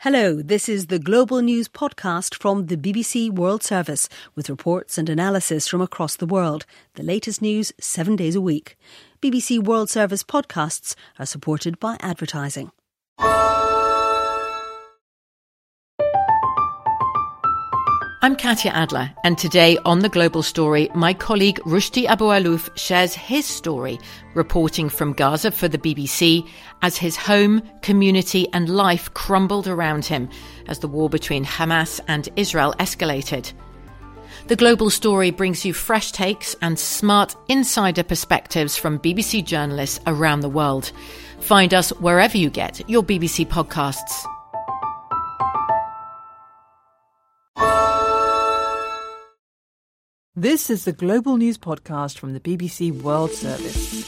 Hello, this is the Global News podcast from the BBC World Service with reports and analysis from across the world. The latest news 7 days a week. BBC World Service podcasts are supported by advertising. I'm Katya Adler, and today on The Global Story, my colleague Rushdie Abou-Alouf shares his story, reporting from Gaza for the BBC as his home, community and life crumbled around him as the war between Hamas and Israel escalated. The Global Story brings you fresh takes and smart insider perspectives from BBC journalists around the world. Find us wherever you get your BBC podcasts. This is the Global News podcast from the BBC World Service.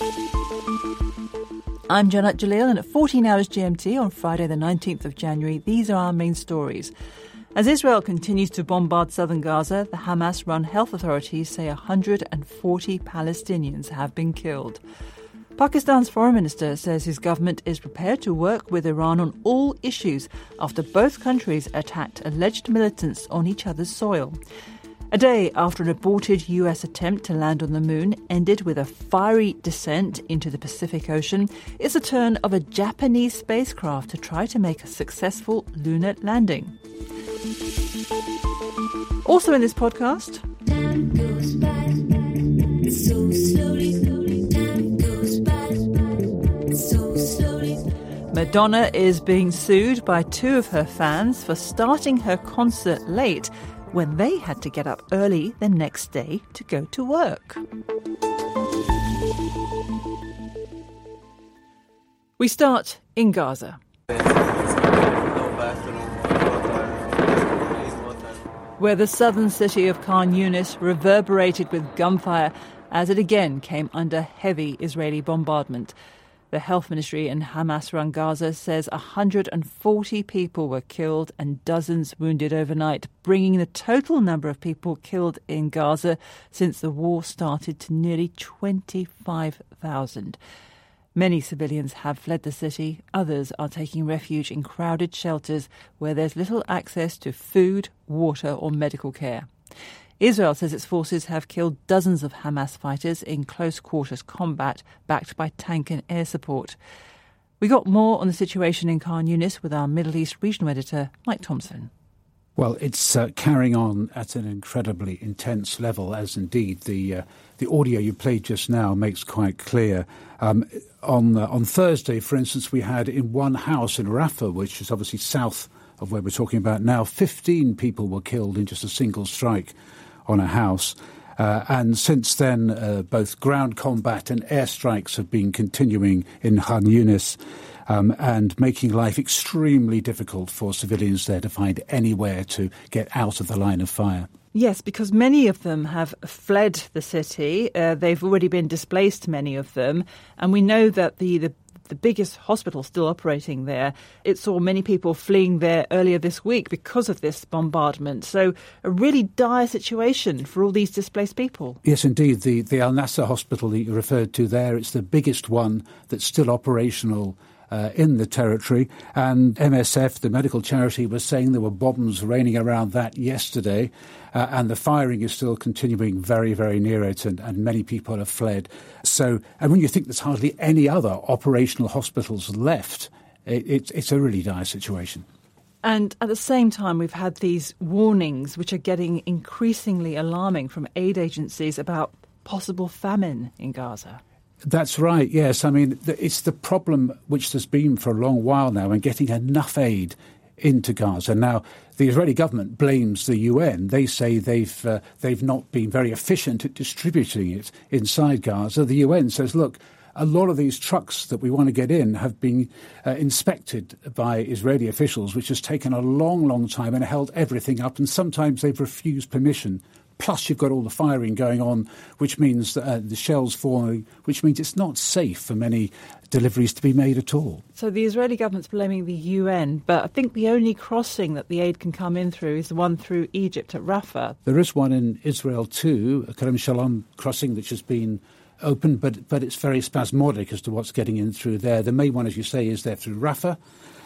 I'm Janat Jalil, and at 14 hours GMT on Friday the 19th of January, these are our main stories. As Israel continues to bombard southern Gaza, the Hamas-run health authorities say 140 Palestinians have been killed. Pakistan's foreign minister says his government is prepared to work with Iran on all issues after both countries attacked alleged militants on each other's soil. A day after an aborted US attempt to land on the moon ended with a fiery descent into the Pacific Ocean, it's the turn of a Japanese spacecraft to try to make a successful lunar landing. Also in this podcast, time goes by so slowly, time goes by so slowly. Madonna is being sued by two of her fans for starting her concert late when they had to get up early the next day to go to work. We start in Gaza, where the southern city of Khan Yunis reverberated with gunfire as it again came under heavy Israeli bombardment. The health ministry in Hamas-run Gaza says 140 people were killed and dozens wounded overnight, bringing the total number of people killed in Gaza since the war started to nearly 25,000. Many civilians have fled the city. Others are taking refuge in crowded shelters where there's little access to food, water or medical care. Israel says its forces have killed dozens of Hamas fighters in close-quarters combat backed by tank and air support. We got more on the situation in Khan Yunis with our Middle East regional editor, Mike Thompson. Well, it's carrying on at an incredibly intense level, as indeed the audio you played just now makes quite clear. On Thursday, for instance, we had in one house in Rafah, which is obviously south of where we're talking about now, 15 people were killed in just a single strike on a house. And since then, both ground combat and airstrikes have been continuing in Khan Yunis and making life extremely difficult for civilians there to find anywhere to get out of the line of fire. Yes, because many of them have fled the city. They've already been displaced, many of them. And we know that the biggest hospital still operating there, it saw many people fleeing there earlier this week because of this bombardment. So a really dire situation for all these displaced people. Yes, indeed. The Al-Nasser hospital that you referred to there, it's the biggest one that's still operational in the territory. And MSF, the medical charity, was saying there were bombs raining around that yesterday. And the firing is still continuing very, very near it, and many people have fled. So, and when you think there's hardly any other operational hospitals left, it's a really dire situation. And at the same time, we've had these warnings, which are getting increasingly alarming from aid agencies about possible famine in Gaza. That's right, yes. I mean, it's the problem which there's been for a long while now in getting enough aid into Gaza. Now, the Israeli government blames the UN. They say they've not been very efficient at distributing it inside Gaza. The UN says, look, a lot of these trucks that we want to get in have been inspected by Israeli officials, which has taken a long, long time and held everything up. And sometimes they've refused permission. Plus, you've got all the firing going on, which means the shells falling, which means it's not safe for many deliveries to be made at all. So the Israeli government's blaming the UN, but I think the only crossing that the aid can come in through is the one through Egypt at Rafah. There is one in Israel too, a Kerem Shalom crossing, which has been open, but it's very spasmodic as to what's getting in through there. The main one, as you say, is there through Rafah.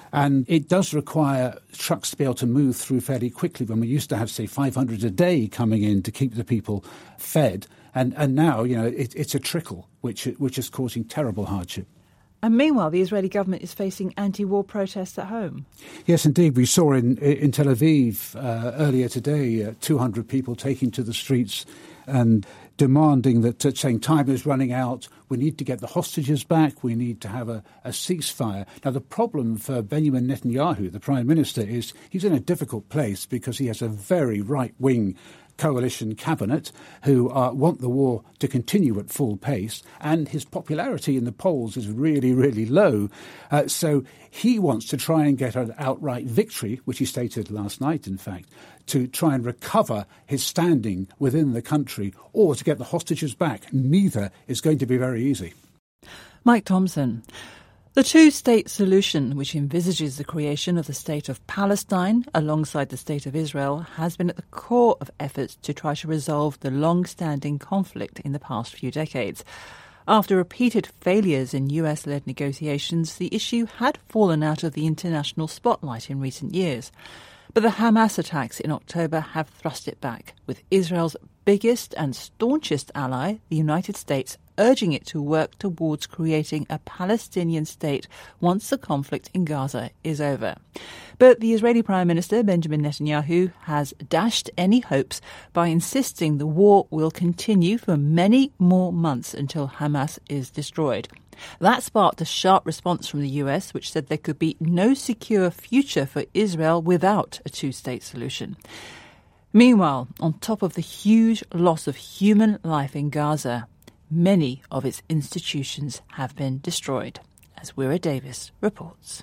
And it does require trucks to be able to move through fairly quickly when we used to have, say, 500 a day coming in to keep the people fed. And now, it's a trickle, which is causing terrible hardship. And meanwhile, the Israeli government is facing anti-war protests at home. Yes, indeed. We saw in Tel Aviv earlier today 200 people taking to the streets and demanding that, saying time is running out, we need to get the hostages back, we need to have a ceasefire. Now, the problem for Benjamin Netanyahu, the Prime Minister, is he's in a difficult place because he has a very right-wing coalition cabinet who want the war to continue at full pace, and his popularity in the polls is really, really low. So he wants to try and get an outright victory, which he stated last night, in fact, to try and recover his standing within the country or to get the hostages back. Neither is going to be very easy. Mike Thompson. The two-state solution, which envisages the creation of the state of Palestine alongside the state of Israel, has been at the core of efforts to try to resolve the long-standing conflict in the past few decades. After repeated failures in US-led negotiations, the issue had fallen out of the international spotlight in recent years. But the Hamas attacks in October have thrust it back, with Israel's biggest and staunchest ally, the United States, urging it to work towards creating a Palestinian state once the conflict in Gaza is over. But the Israeli Prime Minister, Benjamin Netanyahu, has dashed any hopes by insisting the war will continue for many more months until Hamas is destroyed. That sparked a sharp response from the US, which said there could be no secure future for Israel without a two-state solution. Meanwhile, on top of the huge loss of human life in Gaza, many of its institutions have been destroyed, as Wira Davis reports.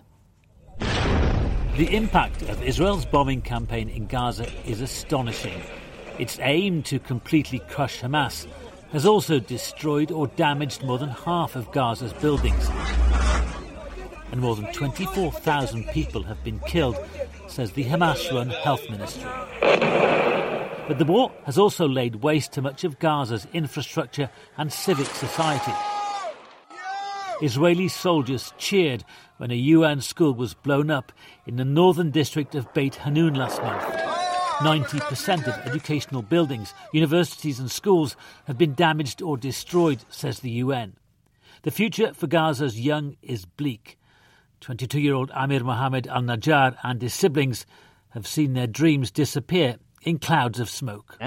The impact of Israel's bombing campaign in Gaza is astonishing. Its aim to completely crush Hamas has also destroyed or damaged more than half of Gaza's buildings. And more than 24,000 people have been killed, says the Hamas-run Health Ministry. But the war has also laid waste to much of Gaza's infrastructure and civic society. Israeli soldiers cheered when a UN school was blown up in the northern district of Beit Hanun last month. 90% of educational buildings, universities and schools have been damaged or destroyed, says the UN. The future for Gaza's young is bleak. 22-year-old Amir Mohammed al-Najjar and his siblings have seen their dreams disappear in clouds of smoke.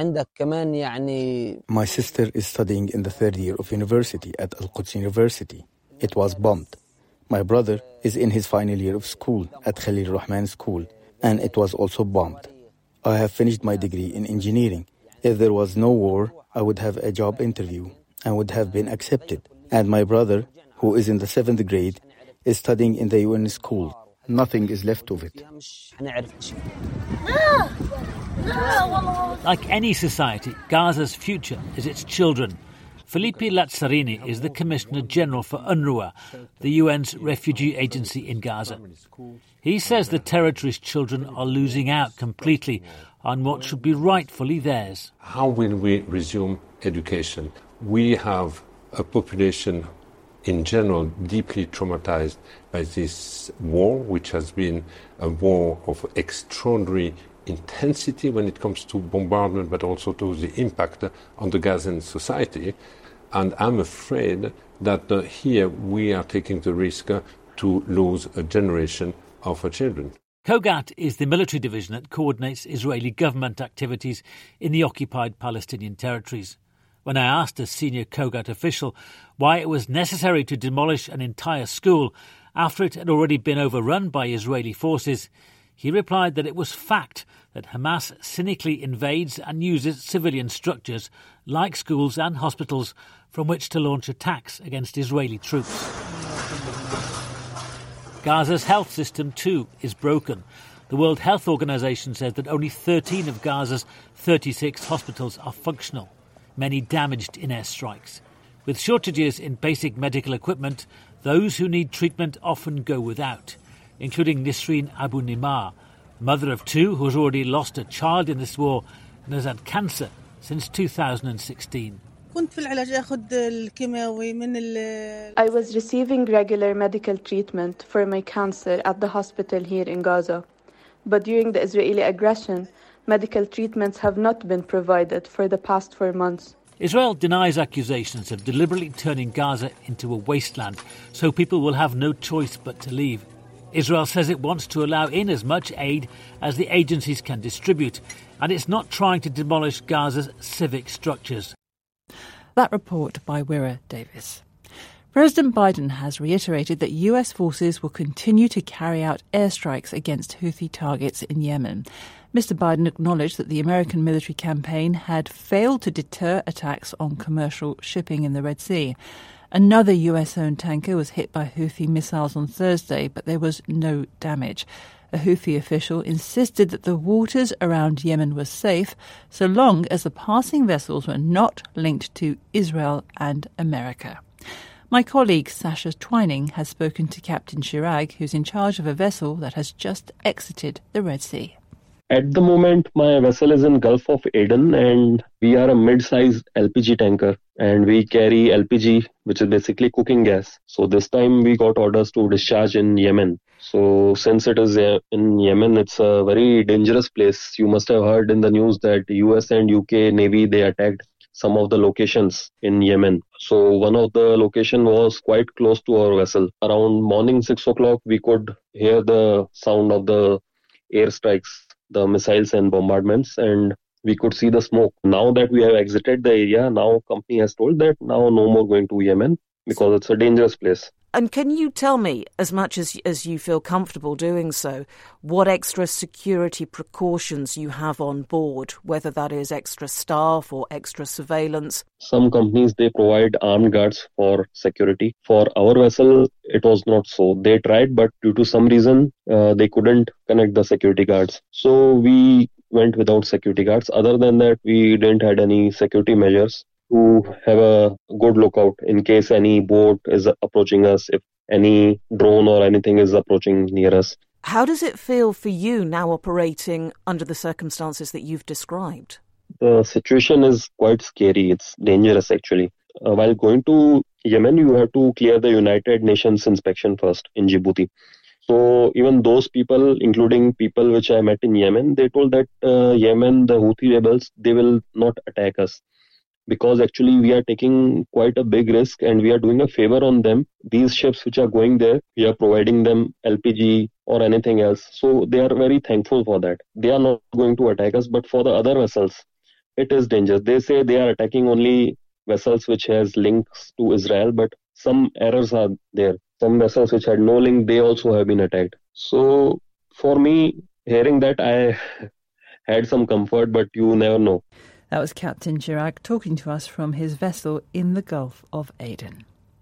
My sister is studying in the third year of university at Al-Quds University. It was bombed. My brother is in his final year of school at Khalil Rahman School, and it was also bombed. I have finished my degree in engineering. If there was no war, I would have a job interview and would have been accepted. And my brother, who is in the 7th grade, is studying in the UN school. Nothing is left of it. Like any society, Gaza's future is its children. Filippi Lazzarini is the Commissioner General for UNRWA, the UN's refugee agency in Gaza. He says the territory's children are losing out completely on what should be rightfully theirs. How will we resume education? We have a population in general deeply traumatized by this war, which has been a war of extraordinary intensity when it comes to bombardment, but also to the impact on the Gazan society. And I'm afraid that here we are taking the risk to lose a generation of our children. Kogat is the military division that coordinates Israeli government activities in the occupied Palestinian territories. When I asked a senior Kogat official why it was necessary to demolish an entire school after it had already been overrun by Israeli forces, he replied that it was fact that Hamas cynically invades and uses civilian structures like schools and hospitals from which to launch attacks against Israeli troops. Gaza's health system, too, is broken. The World Health Organization says that only 13 of Gaza's 36 hospitals are functional, many damaged in airstrikes. With shortages in basic medical equipment, those who need treatment often go without, including Nisreen Abu Nimar, mother of two who has already lost a child in this war and has had cancer since 2016. I was receiving regular medical treatment for my cancer at the hospital here in Gaza. But during the Israeli aggression, medical treatments have not been provided for the past 4 months. Israel denies accusations of deliberately turning Gaza into a wasteland, so people will have no choice but to leave. Israel says it wants to allow in as much aid as the agencies can distribute, and it's not trying to demolish Gaza's civic structures. That report by Wira Davis. President Biden has reiterated that US forces will continue to carry out airstrikes against Houthi targets in Yemen. Mr. Biden acknowledged that the American military campaign had failed to deter attacks on commercial shipping in the Red Sea. Another US-owned tanker was hit by Houthi missiles on Thursday, but there was no damage. A Houthi official insisted that the waters around Yemen were safe so long as the passing vessels were not linked to Israel and America. My colleague Sasha Twining has spoken to Captain Chirag, who's in charge of a vessel that has just exited the Red Sea. At the moment, my vessel is in Gulf of Aden and we are a mid-sized LPG tanker and we carry LPG, which is basically cooking gas. So this time we got orders to discharge in Yemen. So since it is in Yemen, it's a very dangerous place. You must have heard in the news that US and UK Navy, they attacked some of the locations in Yemen. So one of the location was quite close to our vessel. Around morning 6 o'clock, we could hear the sound of the airstrikes, the missiles and bombardments, and we could see the smoke. Now that we have exited the area, now company has told that now no more going to Yemen because it's a dangerous place. And can you tell me, as much as you feel comfortable doing so, what extra security precautions you have on board, whether that is extra staff or extra surveillance? Some companies, they provide armed guards for security. For our vessel, it was not so. They tried, but due to some reason, they couldn't connect the security guards. So we went without security guards. Other than that, we didn't had any security measures to have a good lookout in case any boat is approaching us, if any drone or anything is approaching near us. How does it feel for you now operating under the circumstances that you've described? The situation is quite scary. It's dangerous actually. While going to Yemen, you have to clear the United Nations inspection first in Djibouti. So even those people, including people which I met in Yemen, they told that Yemen, the Houthi rebels, they will not attack us. Because actually we are taking quite a big risk and we are doing a favor on them. These ships which are going there, we are providing them LPG or anything else. So they are very thankful for that. They are not going to attack us, but for the other vessels, it is dangerous. They say they are attacking only vessels which has links to Israel, but some errors are there. Some vessels which had no link, they also have been attacked. So for me, hearing that, I had some comfort, but you never know. That was Captain Chirag talking to us from his vessel in the Gulf of Aden.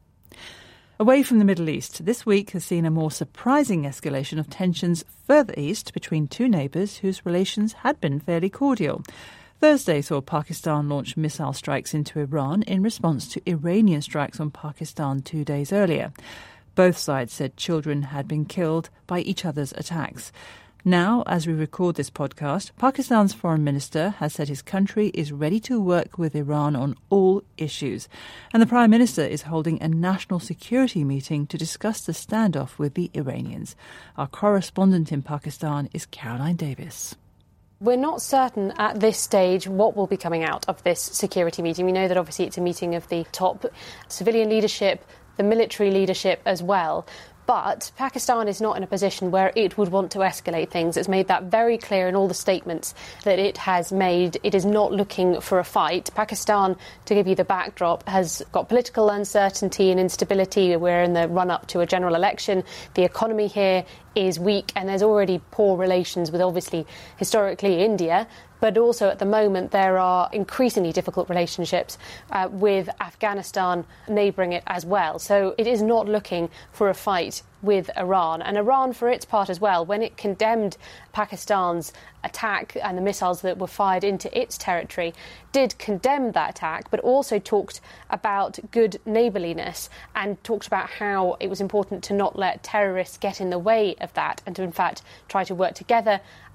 Away from the Middle East, this week has seen a more surprising escalation of tensions further east between two neighbours whose relations had been fairly cordial. Thursday saw Pakistan launch missile strikes into Iran in response to Iranian strikes on Pakistan 2 days earlier. Both sides said children had been killed by each other's attacks. Now, as we record this podcast, Pakistan's foreign minister has said his country is ready to work with Iran on all issues. And the Prime Minister is holding a national security meeting to discuss the standoff with the Iranians. Our correspondent in Pakistan is Caroline Davis. We're not certain at this stage what will be coming out of this security meeting. We know that obviously it's a meeting of the top civilian leadership, the military leadership as well. But Pakistan is not in a position where it would want to escalate things. It's made that very clear in all the statements that it has made. It is not looking for a fight. Pakistan, to give you the backdrop, has got political uncertainty and instability. We're in the run-up to a general election. The economy here is weak and there's already poor relations with, obviously, historically India. But also at the moment there are increasingly difficult relationships with Afghanistan neighbouring it as well. So it is not looking for a fight with Iran. And Iran, for its part as well, when it condemned Pakistan's attack and the missiles that were fired into its territory, did condemn that attack, but also talked about good neighbourliness and talked about how it was important to not let terrorists get in the way of that and to, in fact, try to work together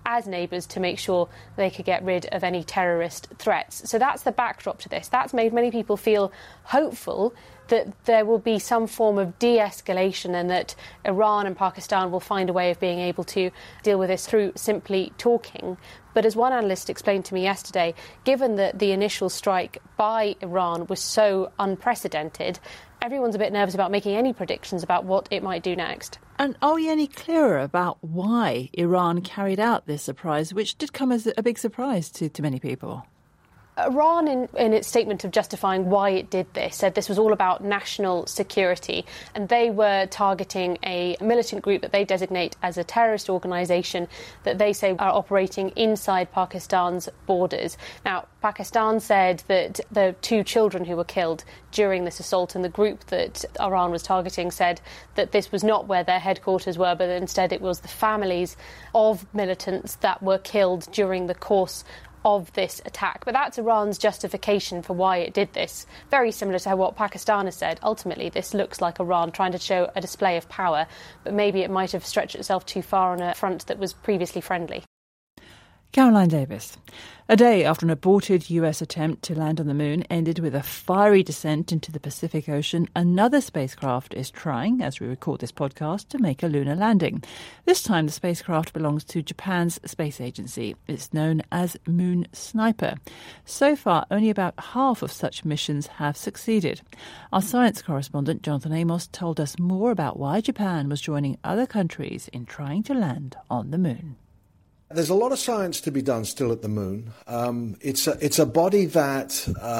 as neighbours to make sure they could get rid of any terrorist threats. So that's the backdrop to this. That's made many people feel hopeful that there will be some form of de-escalation and that Iran and Pakistan will find a way of being able to deal with this through simply talking. But as one analyst explained to me yesterday, given that the initial strike by Iran was so unprecedented, everyone's a bit nervous about making any predictions about what it might do next. And are we any clearer about why Iran carried out this surprise, which did come as a big surprise to many people? Iran, in its statement of justifying why it did this, said this was all about national security, and they were targeting a militant group that they designate as a terrorist organisation that they say are operating inside Pakistan's borders. Now, Pakistan said that the 2 children who were killed during this assault, and the group that Iran was targeting said that this was not where their headquarters were, but instead it was the families of militants that were killed during the course of this attack. But that's Iran's justification for why it did this. Very similar to what Pakistan has said. Ultimately, this looks like Iran trying to show a display of power, but maybe it might have stretched itself too far on a front that was previously friendly. Caroline Davis. A day after an aborted US attempt to land on the moon ended with a fiery descent into the Pacific Ocean, another spacecraft is trying, as we record this podcast, to make a lunar landing. This time the spacecraft belongs to Japan's space agency. It's known as Moon Sniper. So far, only about half of such missions have succeeded. Our science correspondent, Jonathan Amos, told us more about why Japan was joining other countries in trying to land on the moon. There's a lot of science to be done still at the moon. It's a body that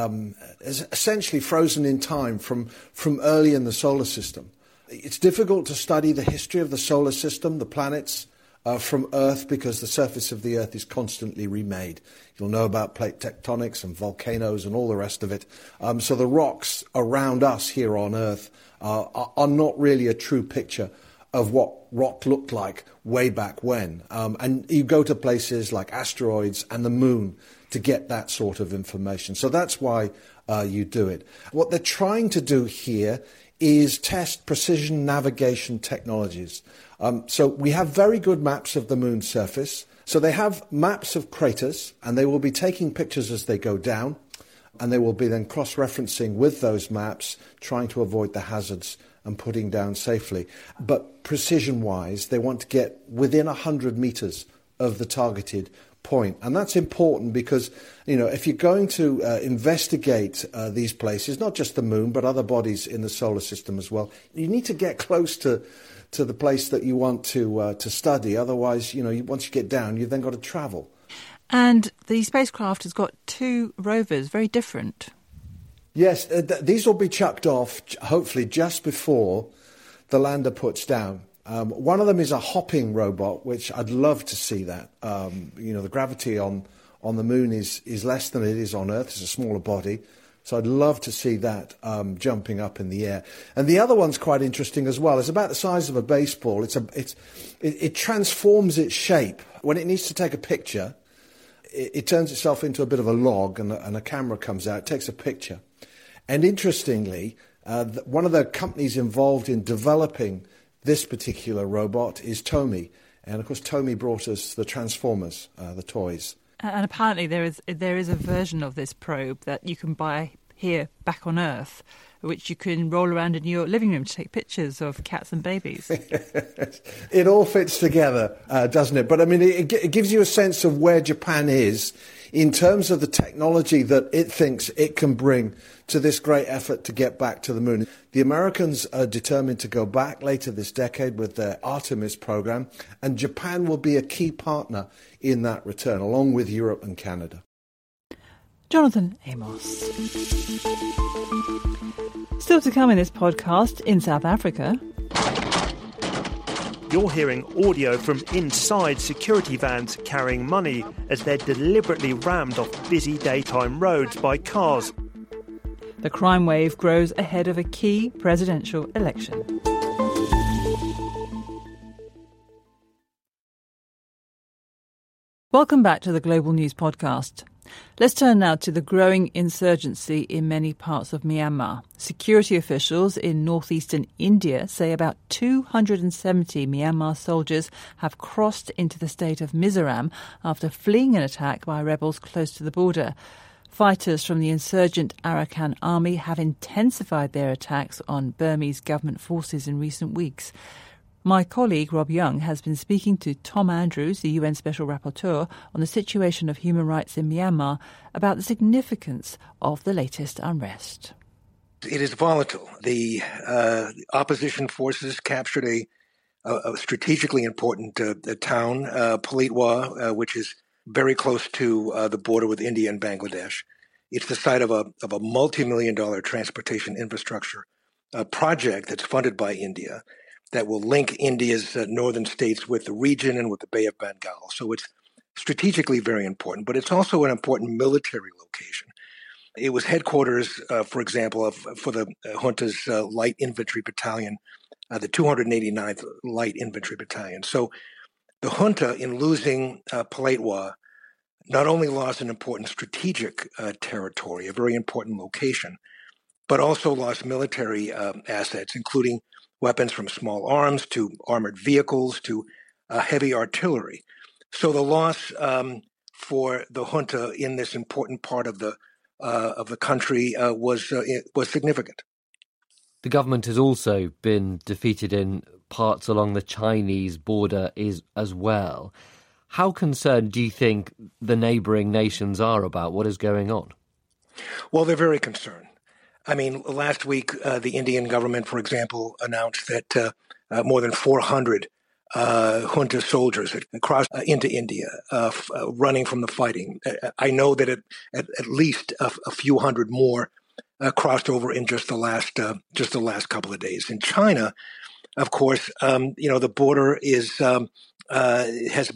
is essentially frozen in time from early in the solar system. It's difficult to study the history of the solar system, the planets, from Earth, because the surface of the Earth is constantly remade. You'll know about plate tectonics and volcanoes and all the rest of it. So the rocks around us here on Earth are not really a true picture of what rock looked like way back when. And you go to places like asteroids and the moon to get that sort of information. So that's why you do it. What they're trying to do here is test precision navigation technologies. So we have very good maps of the moon's surface. So they have maps of craters, and they will be taking pictures as they go down, and they will be then cross-referencing with those maps, trying to avoid the hazards and putting down safely. But precision-wise, they want to get within 100 metres of the targeted point. And that's important because, you know, if you're going to investigate these places, not just the moon, but other bodies in the solar system as well, you need to get close to the place that you want to study. Otherwise, you know, once you get down, you've then got to travel. And the spacecraft has got 2 rovers, very different. Yes, these will be chucked off, hopefully, just before the lander puts down. One of them is a hopping robot, which I'd love to see that. You know, the gravity on the moon is less than it is on Earth. It's a smaller body. So I'd love to see that jumping up in the air. And the other one's quite interesting as well. It's about the size of a baseball. It transforms its shape. When it needs to take a picture, it turns itself into a bit of a log, and a camera comes out, takes a picture. And interestingly, one of the companies involved in developing this particular robot is Tomy. And of course, Tomy brought us the Transformers, the toys. And apparently there is a version of this probe that you can buy here back on Earth, which you can roll around in your living room to take pictures of cats and babies. It all fits together, doesn't it? But I mean, it gives you a sense of where Japan is in terms of the technology that it thinks it can bring to this great effort to get back to the moon. The Americans are determined to go back later this decade with their Artemis program, and Japan will be a key partner in that return, along with Europe and Canada. Jonathan Amos. Still to come in this podcast, in South Africa. You're hearing audio from inside security vans carrying money as they're deliberately rammed off busy daytime roads by cars. The crime wave grows ahead of a key presidential election. Welcome back to the Global News Podcast. Let's turn now to the growing insurgency in many parts of Myanmar. Security officials in northeastern India say about 270 Myanmar soldiers have crossed into the state of Mizoram after fleeing an attack by rebels close to the border. Fighters from the insurgent Arakan army have intensified their attacks on Burmese government forces in recent weeks. My colleague Rob Young has been speaking to Tom Andrews, the UN Special Rapporteur, on the situation of human rights in Myanmar about the significance of the latest unrest. It is volatile. The opposition forces captured a strategically important town, Palitwa, which is very close to the border with India and Bangladesh. It's the site of a multi-million-dollar transportation infrastructure project that's funded by India that will link India's northern states with the region and with the Bay of Bengal. So it's strategically very important, but it's also an important military location. It was headquarters, for example, for the junta's light infantry battalion, the 289th Light Infantry Battalion. So the junta, in losing Palitwa, not only lost an important strategic territory, a very important location, but also lost military assets, including weapons from small arms to armored vehicles to heavy artillery. So the loss for the junta in this important part of the country was significant. The government has also been defeated in parts along the Chinese border as well. How concerned do you think the neighbouring nations are about what is going on? Well, they're very concerned. I mean, last week, the Indian government, for example, announced that more than 400 junta soldiers had crossed into India, running from the fighting. I know that at least a few hundred more crossed over in just the last couple of days. In China, of course, the border has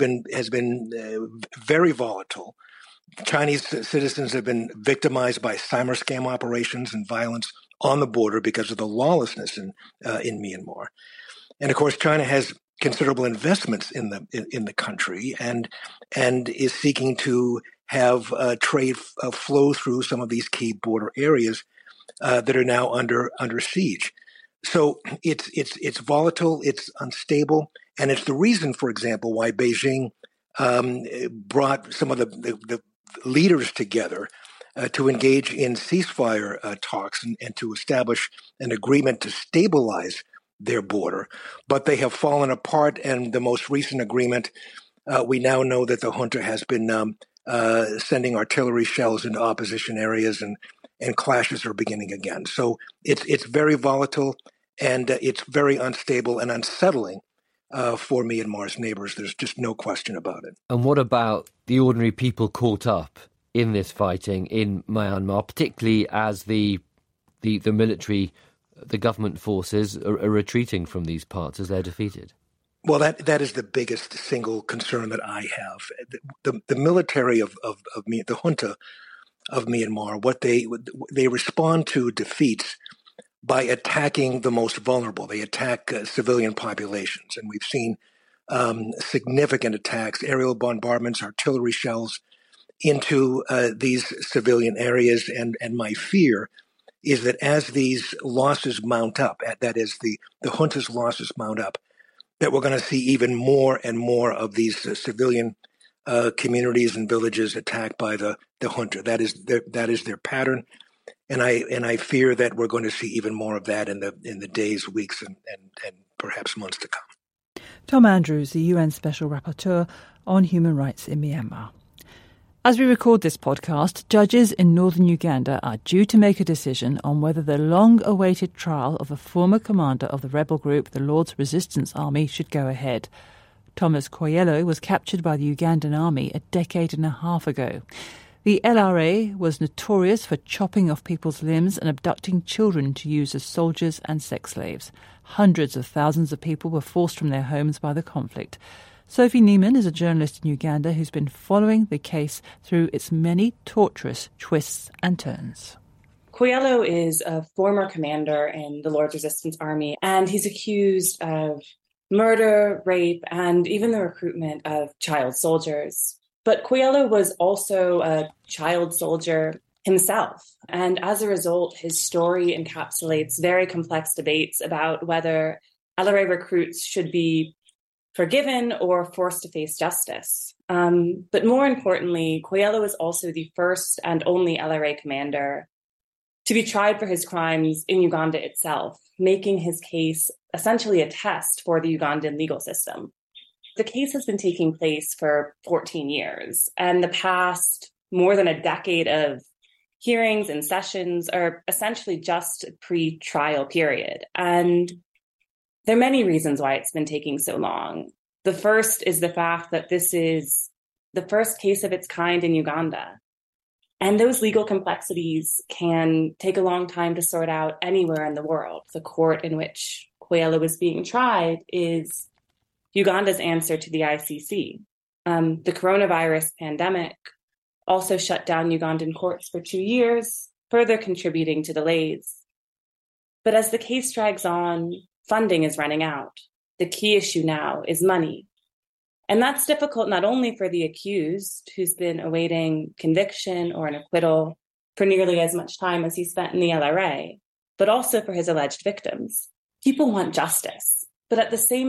been very volatile. Chinese citizens have been victimized by cyber scam operations and violence on the border because of the lawlessness in Myanmar. And of course, China has considerable investments in the country and is seeking to have trade flow through some of these key border areas that are now under siege. So it's volatile, it's unstable, and it's the reason, for example, why Beijing brought some of the leaders together to engage in ceasefire talks and to establish an agreement to stabilize their border. But they have fallen apart, and the most recent agreement, we now know that the junta has been sending artillery shells into opposition areas, and clashes are beginning again. So it's very volatile, and it's very unstable and unsettling for Myanmar's neighbors. There's just no question about it. And what about the ordinary people caught up in this fighting in Myanmar, particularly as the military, the government forces are retreating from these parts as they're defeated? Well, that is the biggest single concern that I have. The military of the junta of Myanmar, what they respond to defeats by attacking the most vulnerable. They attack civilian populations, and we've seen significant attacks, aerial bombardments, artillery shells into these civilian areas. And my fear is that as these losses mount up, that is, the junta's losses mount up, that we're going to see even more and more of these civilian communities and villages attacked by the junta. That is their pattern. And I fear that we're going to see even more of that in the days, weeks, and perhaps months to come. Tom Andrews, the UN Special Rapporteur on Human Rights in Myanmar. As we record this podcast, judges in northern Uganda are due to make a decision on whether the long-awaited trial of a former commander of the rebel group, the Lord's Resistance Army, should go ahead. Thomas Kwoyelo was captured by the Ugandan army a decade and a half ago. The LRA was notorious for chopping off people's limbs and abducting children to use as soldiers and sex slaves. Hundreds of thousands of people were forced from their homes by the conflict. Sophie Neiman is a journalist in Uganda who's been following the case through its many torturous twists and turns. Kwoyelo is a former commander in the Lord's Resistance Army, and he's accused of murder, rape, and even the recruitment of child soldiers. But Kwoyelo was also a child soldier himself. And as a result, his story encapsulates very complex debates about whether LRA recruits should be forgiven or forced to face justice. But more importantly, Kwoyelo was also the first and only LRA commander to be tried for his crimes in Uganda itself, making his case essentially a test for the Ugandan legal system. The case has been taking place for 14 years, and the past more than a decade of hearings and sessions are essentially just a pre-trial period. And there are many reasons why it's been taking so long. The first is the fact that this is the first case of its kind in Uganda. And those legal complexities can take a long time to sort out anywhere in the world. The court in which Kwoyelo was being tried is Uganda's answer to the ICC. The coronavirus pandemic also shut down Ugandan courts for 2 years, further contributing to delays. But as the case drags on, funding is running out. The key issue now is money. And that's difficult not only for the accused, who's been awaiting conviction or an acquittal for nearly as much time as he spent in the LRA, but also for his alleged victims. People want justice, but at the same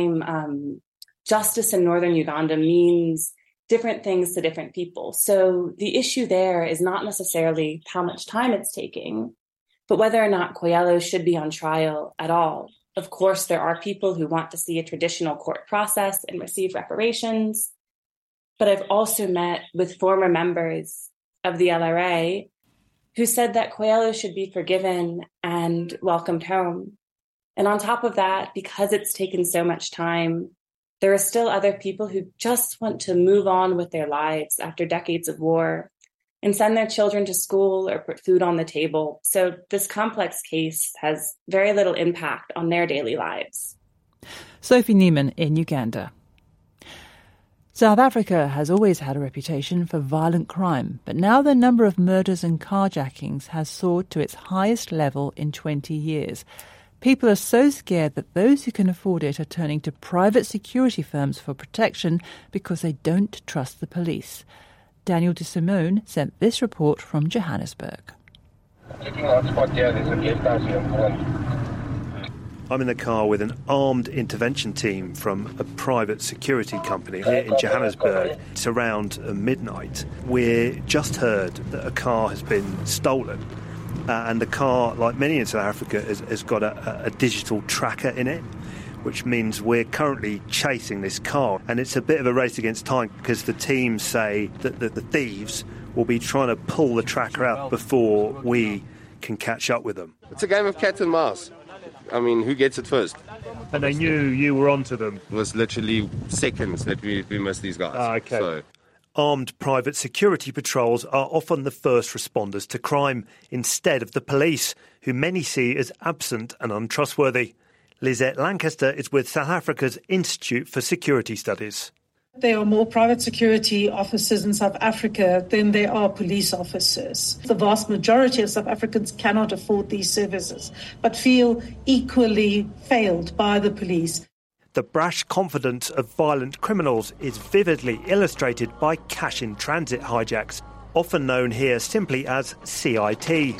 time, justice in northern Uganda means different things to different people. So the issue there is not necessarily how much time it's taking, but whether or not Kwoyelo should be on trial at all. Of course, there are people who want to see a traditional court process and receive reparations. But I've also met with former members of the LRA who said that Kwoyelo should be forgiven and welcomed home. And on top of that, because it's taken so much time, there are still other people who just want to move on with their lives after decades of war and send their children to school or put food on the table. So this complex case has very little impact on their daily lives. Sophie Neiman in Uganda. South Africa has always had a reputation for violent crime, but now the number of murders and carjackings has soared to its highest level in 20 years. People are so scared that those who can afford it are turning to private security firms for protection because they don't trust the police. Daniel de Simone sent this report from Johannesburg. I'm in the car with an armed intervention team from a private security company here in Johannesburg. It's around midnight. We just heard that a car has been stolen. And the car, like many in South Africa, has got a digital tracker in it, which means we're currently chasing this car. And it's a bit of a race against time because the teams say that the thieves will be trying to pull the tracker out before we can catch up with them. It's a game of cat and mouse. I mean, who gets it first? And they knew you were onto them. It was literally seconds that we missed these guys. Okay. So. Armed private security patrols are often the first responders to crime, instead of the police, who many see as absent and untrustworthy. Lizette Lancaster is with South Africa's Institute for Security Studies. There are more private security officers in South Africa than there are police officers. The vast majority of South Africans cannot afford these services, but feel equally failed by the police. The brash confidence of violent criminals is vividly illustrated by cash-in-transit hijacks, often known here simply as CIT.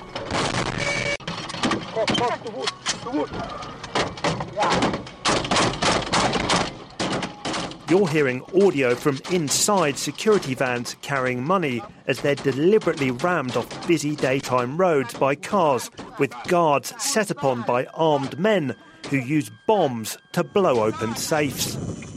You're hearing audio from inside security vans carrying money as they're deliberately rammed off busy daytime roads by cars with guards set upon by armed men who use bombs to blow open safes.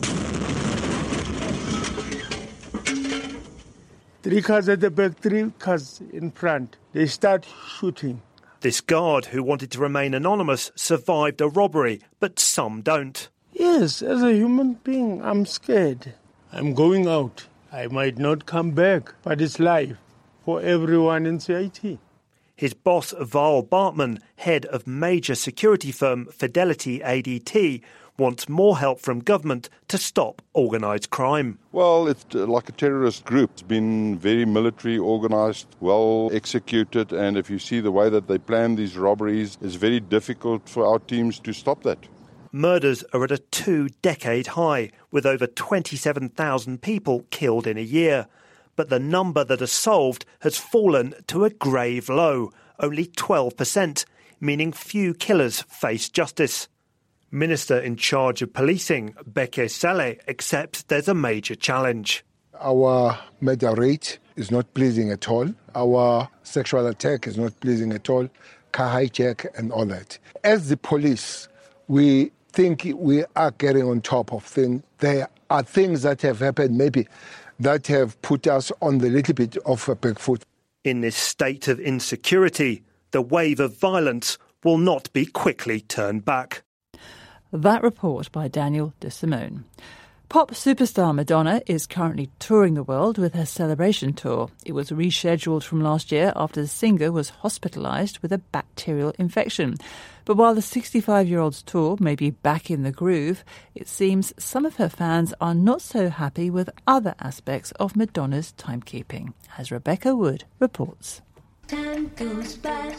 Three cars at the back, 3 cars in front. They start shooting. This guard, who wanted to remain anonymous, survived a robbery, but some don't. Yes, as a human being, I'm scared. I'm going out. I might not come back, but it's life for everyone in CIT. His boss, Val Bartman, head of major security firm Fidelity ADT, wants more help from government to stop organised crime. Well, it's like a terrorist group. It's been very military organised, well executed, and if you see the way that they plan these robberies, it's very difficult for our teams to stop that. Murders are at a 2-decade high, with over 27,000 people killed in a year. But the number that are solved has fallen to a grave low, only 12%, meaning few killers face justice. Minister in charge of policing, Beke Saleh, accepts there's a major challenge. Our murder rate is not pleasing at all. Our sexual attack is not pleasing at all. Car hijack and all that. As the police, we think we are getting on top of things. There are things that have happened maybe that have put us on the little bit of a back foot. In this state of insecurity, the wave of violence will not be quickly turned back. That report by Daniel De Simone. Pop superstar Madonna is currently touring the world with her celebration tour. It was rescheduled from last year after the singer was hospitalised with a bacterial infection. But while the 65-year-old's tour may be back in the groove, it seems some of her fans are not so happy with other aspects of Madonna's timekeeping, as Rebecca Wood reports. Time goes by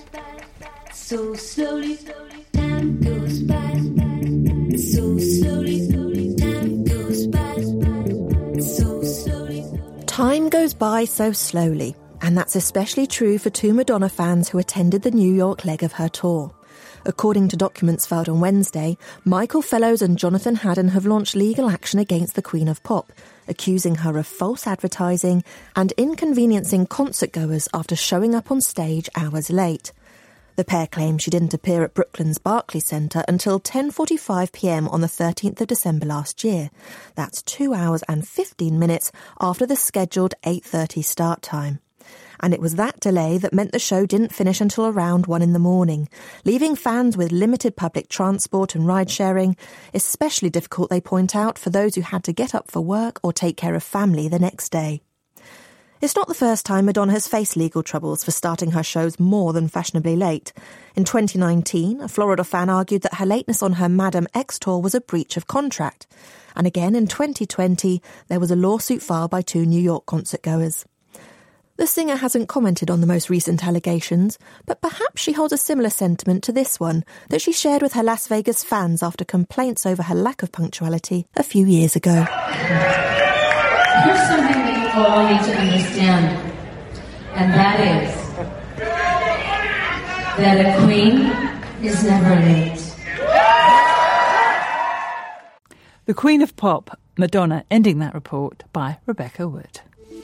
so slowly. Time goes by so slowly. Time goes by so slowly. Time goes by so slowly, and that's especially true for two Madonna fans who attended the New York leg of her tour. According to documents filed on Wednesday, Michael Fellows and Jonathan Hadden have launched legal action against the Queen of Pop, accusing her of false advertising and inconveniencing concertgoers after showing up on stage hours late. The pair claim she didn't appear at Brooklyn's Barclays Centre until 10:45pm on the 13th of December last year. That's 2 hours and 15 minutes after the scheduled 8:30 start time. And it was that delay that meant the show didn't finish until around 1 a.m, leaving fans with limited public transport and ride-sharing, especially difficult, they point out, for those who had to get up for work or take care of family the next day. It's not the first time Madonna has faced legal troubles for starting her shows more than fashionably late. In 2019, a Florida fan argued that her lateness on her Madam X tour was a breach of contract. And again in 2020, there was a lawsuit filed by two New York concertgoers. The singer hasn't commented on the most recent allegations, but perhaps she holds a similar sentiment to this one that she shared with her Las Vegas fans after complaints over her lack of punctuality a few years ago. Here's something that you all need to understand, and that is that a queen is never late. The Queen of Pop, Madonna, ending that report by Rebecca Wood.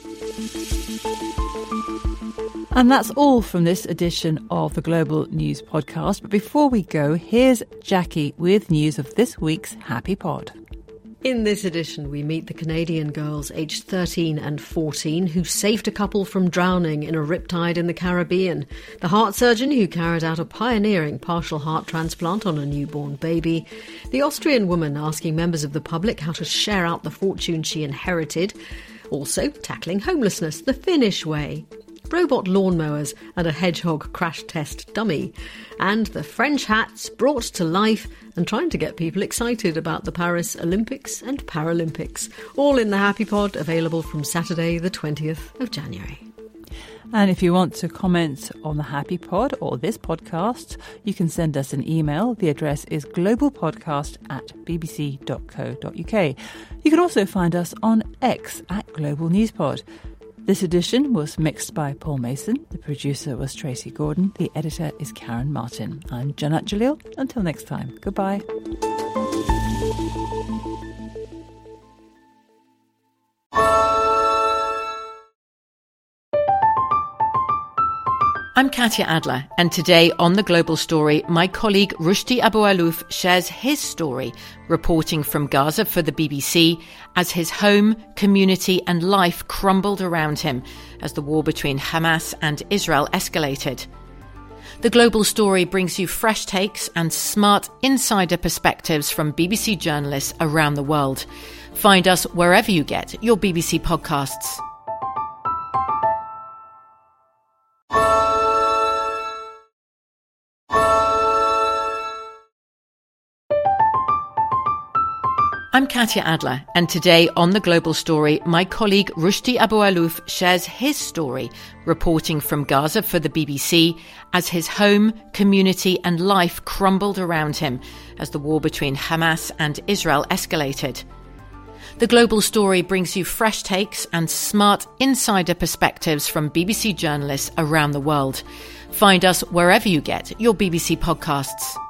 And that's all from this edition of the Global News Podcast. But before we go, here's Jackie with news of this week's Happy Pod. In this edition, we meet the Canadian girls aged 13 and 14 who saved a couple from drowning in a riptide in the Caribbean, the heart surgeon who carried out a pioneering partial heart transplant on a newborn baby, the Austrian woman asking members of the public how to share out the fortune she inherited, also tackling homelessness the Finnish way, robot lawnmowers and a hedgehog crash test dummy, and the French hats brought to life and trying to get people excited about the Paris Olympics and Paralympics. All in the Happy Pod, available from Saturday the 20th of January. And if you want to comment on the Happy Pod or this podcast, you can send us an email. The address is globalpodcast@bbc.co.uk. You can also find us on X @GlobalNewsPod. This edition was mixed by Paul Mason. The producer was Tracy Gordon. The editor is Karen Martin. I'm Janat Jalil. Until next time, goodbye. I'm Katya Adler, and today on The Global Story, my colleague Rushdie Abu-Alouf shares his story, reporting from Gaza for the BBC as his home, community and life crumbled around him as the war between Hamas and Israel escalated. The Global Story brings you fresh takes and smart insider perspectives from BBC journalists around the world. Find us wherever you get your BBC podcasts. I'm Katya Adler, and today on The Global Story, my colleague Rushdie Abu-Alouf shares his story, reporting from Gaza for the BBC as his home, community and life crumbled around him as the war between Hamas and Israel escalated. The Global Story brings you fresh takes and smart insider perspectives from BBC journalists around the world. Find us wherever you get your BBC podcasts.